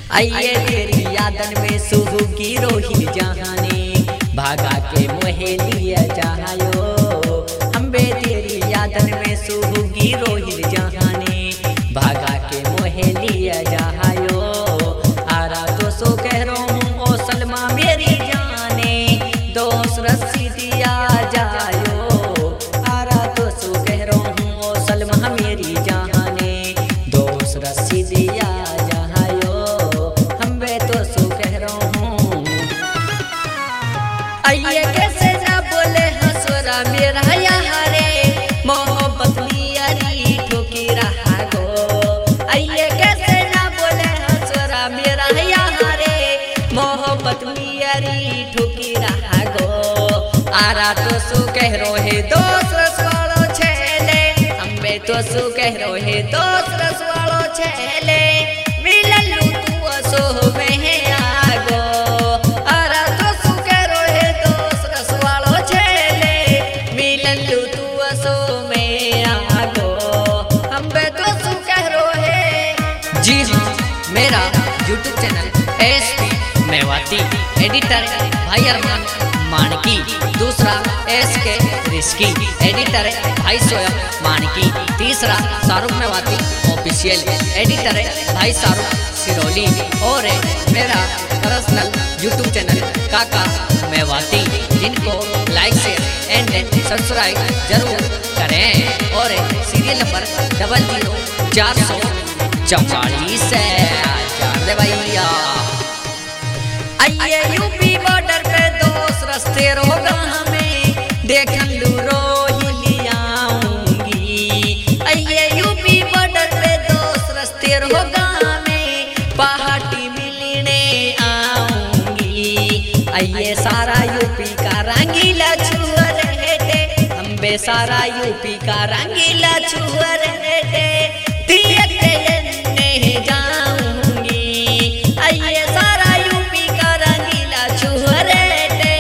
आइए तेरी यादन में सुबह की रोहिल जहाने भागा के मोहे लिया चाहो। हम बे तेरी यादन में सुबह की रोहिल जहाने भागा के मोहे लिया चाहो। आरा तो सो कह रो हूँ ओ सलमा मेरी जाने दोस्त रस्सी दिया जायो। आरा तो सो कह रो हूँ ओ सलमा मेरी जाने दोस्त रस्सी दिया जायो। हम बे तो सो कह रो हूँ आइए कैसे जा बोले हंसरा मेरा यहाँ रे मोहब्बत लियारी ठोकी रहा गो। आइए कैसे ना बोले हंसरा मेरा यहाँ रे मोहब्बत लियारी ठोकी रहा गो। आरा तो सु कह रो है दोस्त रसवालो छेले हम बे तो सु कह रो है दोस्त रसवालो छेले मिललू तू असो में है आगो। आरा तो सु कह रो है दोस्त रसवालो छेले मिललू तू असो में आगो। हम बे तो सु कह रो है। जी हाँ, मेरा YouTube channel SP Mewati, editor भाई अरमान मानकी, दूसरा SK रिस्की, एडिटर भाई सोयम मानकी, तीसरा शाहरुख मेवाती ऑफिशियल, एडिटर भाई शाहरुख सिरोली और मेरा पर्सनल YouTube चैनल काका मेवाती, जिनको लाइक शेयर एंड सब्सक्राइब जरूर करें और सीरियल नंबर 00444 है भैया। आइए यूपी बॉर्डर पे दोस्त रस्ते रोगा हमें देखन लू रोहिलियाऊंगी। आइए यूपी बॉर्डर पे दोस्त रस्ते रोगा हमें पहाड़ी मिलने आऊंगी। आइए सारा यूपी का रंगीला छुआ रहते हम बे सारा यूपी का रंगीला छुआ रहते देखते जाऊंगी। आइए सारा यूपी का रंगीला छुआ रहते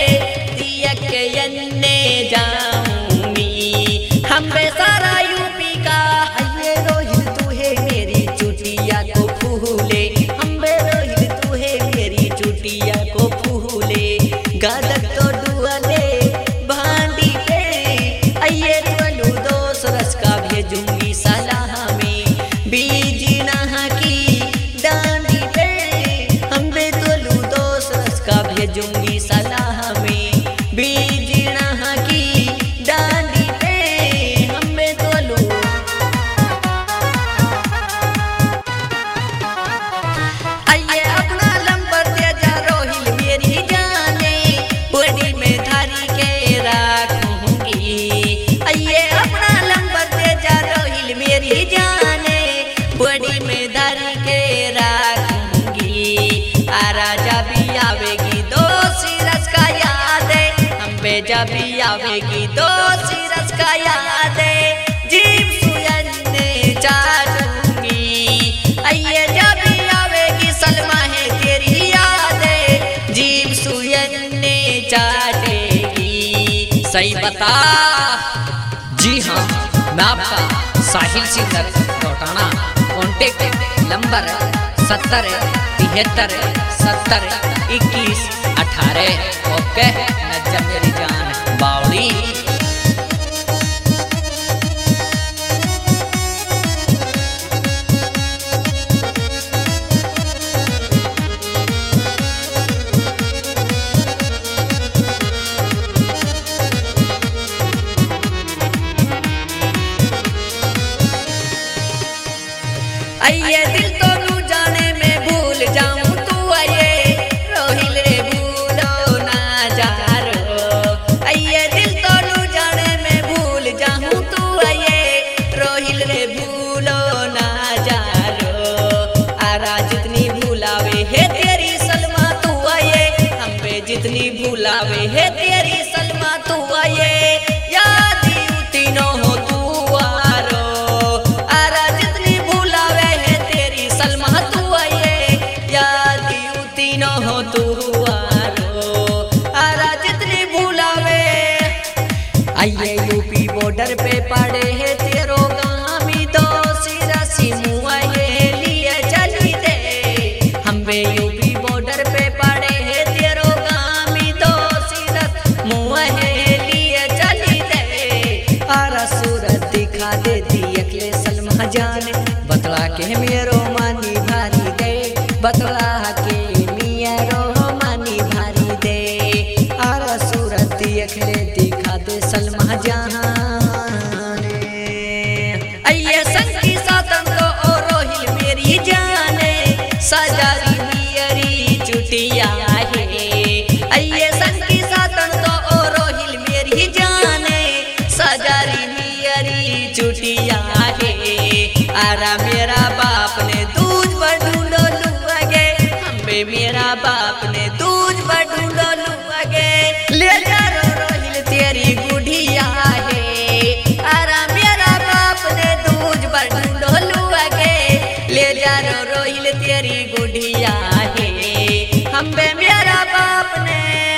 देखते जाऊंगी। हम बे सारा यूपी का आइए रोहिल तू है मेरी चुटिया को फूले हम बे रोहिल तू है मेरी चुटिया को फूले गादक तो डुअले भांडी पे। आइए तोलू दोस्त रस का भेजूंगी सलाह में बीज नहा की डांडी पे। हम बे तोलू दोस्त रस का भेजूंगी सलाह में बीज नहा की डांडी पे। हम बे तोलू आइए अपना नंबर दे जा रोहिल मेरी जाने बॉडी में धारी के रखूंगी। आइए अपना नंबर दे जा रोहिल मेरी जाने बॉडी में धारी के रखूंगी। आरा जब भी आवेगी दोस्त रस का याद है हम बे जब भी आवेगी दोस्त रस का याद है जीव सुयन ने चाटूंगी। आइए जब भी आवेगी सलमा है तेरी याद है जीव सुयन ने चाटेगी। सही बता। जी हाँ, मैं आपका Sahil singer Rotana, contact number 70 73 70 21 18। Okay नजम मेरी जान बावली। आइए दिल तो तू जाने में भूल जाऊं तू आइए रोहिल रे भूलो ना जारो। आइए दिल तो तू जाने में भूल जाऊं तू आइए रोहिल रे भूलो ना जारो। आरा जितनी भूलावे है तेरी सलमा तू आइए हम पे जितनी भूलावे है तेरी सलमा तू आइए याद तीनों हो तू हो तू आरो। आरा जितनी भूलावे। आइए यूपी बॉर्डर पे पड़े है तेरो गामी दो सिरा सिमुआ ये लिए चली दे हम पे यूपी बॉर्डर पे पड़े है तेरो गामी तो सीरत मुँह लिए चली दे आरा सूरत दिखा दे दी अकेले सलमा जाने बतला के मेरो मानी भारी दे बतला के मेरो मानी भारी दे आरा सूरत अकेले दिखा दे सलमा जाने अये संगी सातन तो और रोहिल मेरी जाने सजारी मियरी चुटिया है अये संगी सातन तो और रोहिल मेरी जाने सजारी मियरी चुटिया है आरा मेरा बाप ने दूध बढूंढो लुआगे हम्बे मेरा बाप ने दूध बढूंढो लुआगे ले जा रोहिल तेरी गुड़िया है आरा मेरा बाप ने दूध बढूंढो लुआगे ले जा रोहिल तेरी गुड़िया है हम्बे मेरा बाप ने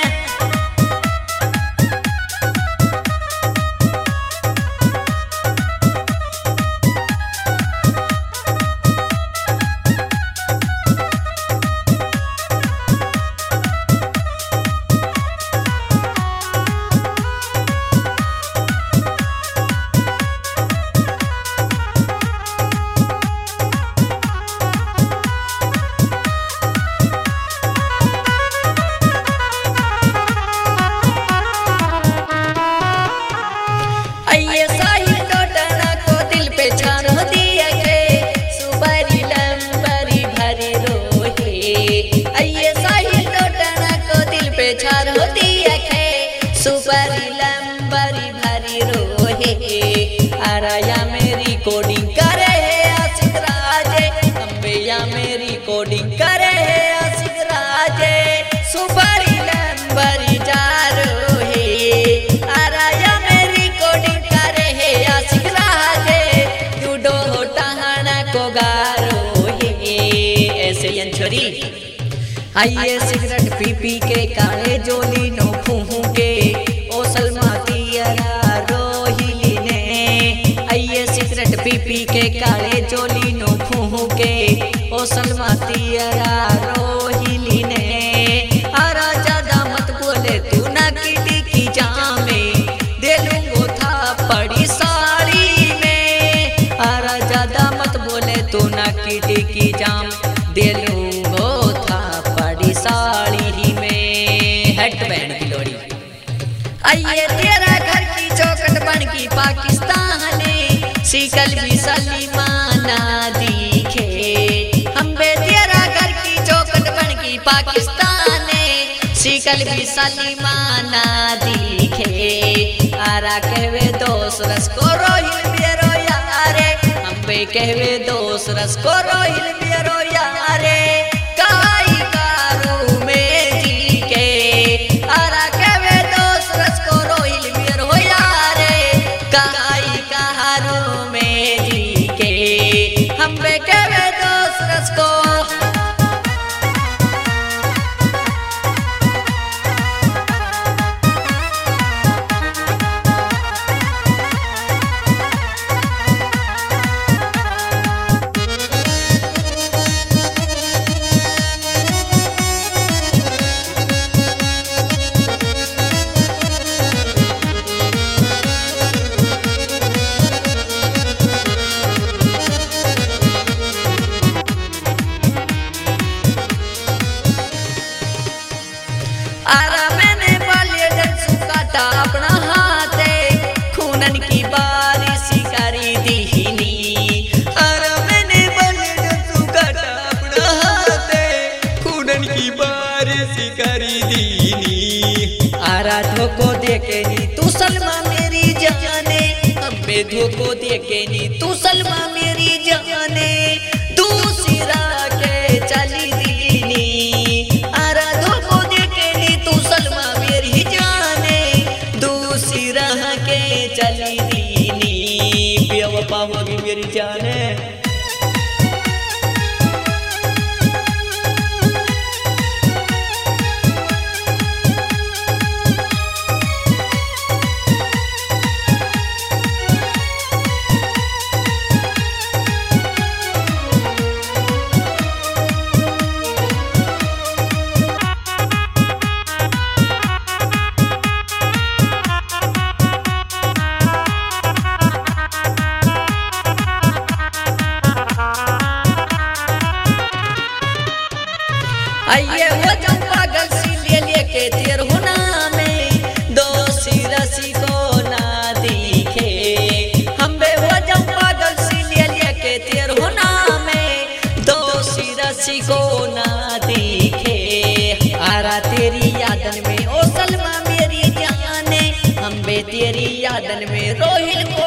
अये साहिल टोटना को दिल पे छान दिया के सुपारी लंबरी भरी रोहे अये साहिल टोटना को दिल पे छान दिया के सुपारी लंबरी भरी रोहे आराया मेरी कोडिंग करे है आशिक राजे अम्बेया मेरी कोडिंग करे है आशिक राजे सुपारी लंबरी जा रोहे आराया छोरी आइए सिगरेट पी पी के काले जोली नो फूहू के ओ सलमा तियरा रोहिली ने आइए सिगरेट पी पी के काले जोली नो फूहू के ओ सलमा तियरा रोहिली ने आरा ज्यादा मत बोले तू ना किटी की जामे दे लूंगो था पड़ी साड़ी में आरा ज्यादा मत बोले तू ना किटी की जाम दे लूंगो था पड़ी साड़ी में हट बहन की लोड़ी आइए तेरा घर की चौखट बन की पाकिस्तान शिकल भी सलीमाना दिखे हम्बे तेरा घर की चौखट बन की पाकिस्तान शिकल भी सलीमाना दिखे आरा कहवे दोस्त रस को रोहिल मेरो यारे हम्बे कहवे दोस्त रस को रोहिल मेरो यारे काई कारू में जी के आरा कहवे दोस्त रस को रोहिल मेरो यारे काई कारू में जी के हम्बे कहवे दोस्त रस को आरा मैंने बाल्य जन सुकाता अपना हाथे खूनन की बारिश करी दीनी आरा मैंने बाल्य जन सुकाता अपना हाथे खूनन की बारिश करी दीनी आरा धोखो देके नी तू सलमा मेरी जाने अम्बे धोखो देके नी तू सलमा मेरी जाने दूसरा के चली दीनी आरा धोखो तू सलमा मेरी जाने दूसरा के चली दीनी बेवफा होगी मेरी जाने आइए हो जाऊं पागल सी लेके तेर होना में दोषी रसी को ना दिखे हम बे हो जाऊं पागल सी लेके तेर होना में दोषी रसी को ना दिखे आरा तेरी यादन में ओ सलमा मेरी जाने हम बे तेरी यादन में रोहिल को